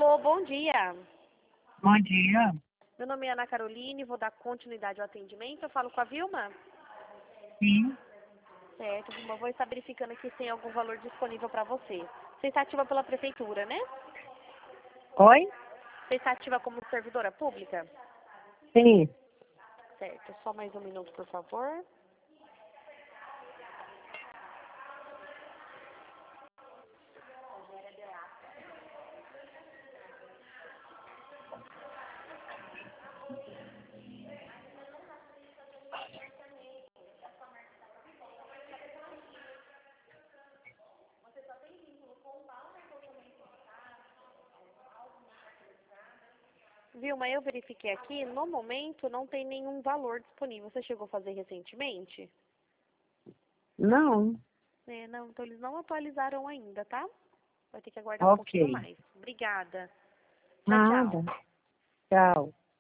Alô, bom dia. Bom dia. Meu nome é Ana Caroline, vou dar continuidade ao atendimento. Eu falo com a Vilma? Sim. Certo, Vilma, vou estar verificando aqui se tem algum valor disponível para você. Você está ativa pela prefeitura, né? Oi? Você está ativa como servidora pública? Sim. Certo, só mais um minuto, por favor. Vilma, eu verifiquei aqui, no momento não tem nenhum valor disponível. Você chegou a fazer recentemente? Não. Não, então eles não atualizaram ainda, tá? Vai ter que aguardar um pouquinho Ok. mais. Obrigada. Tchau, Nada. tchau. Tchau.